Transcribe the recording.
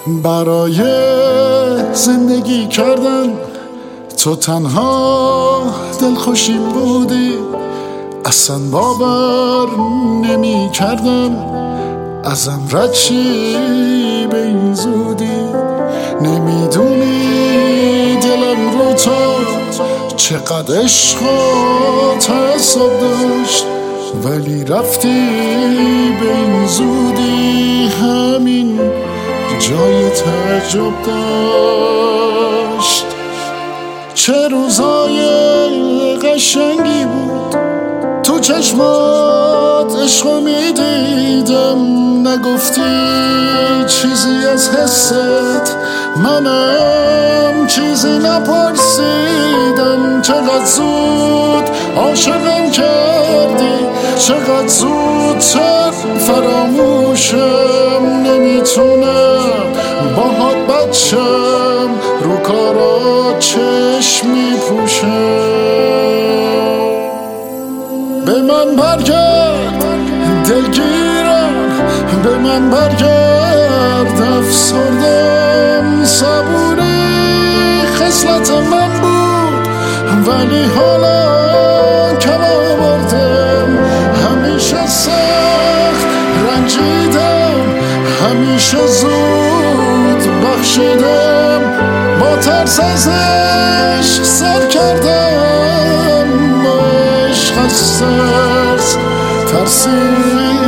برای زندگی کردن تو تنها دلخوشیم بودی، اصلا باور نمی کردم ازم رد چی به این زودی. نمیدونی دلم رو تو چقدر عشق و تعصب داشت، ولی رفتی به این زودی، همین جای تعجب داشت. چه روزای قشنگی بود تو چشمات عشقو میدیدم، نگفتی چیزی از حست، منم چیزی نپرسیدم. چقدر زود عاشقم کردی، چقدر زودتر فراموشم، نمیتونم باهات بچم، رو کارا چشم میپوشم. به من برگرد دلگیرم، به من برگرد افسردم، صبوری خصلت من بود ولی حالا کم آوردم. همیشه سخت رنجیدم، همیشه زود بخشیدم، با ترس از عشق سر کردم، با عشق از ترس ترسیدم.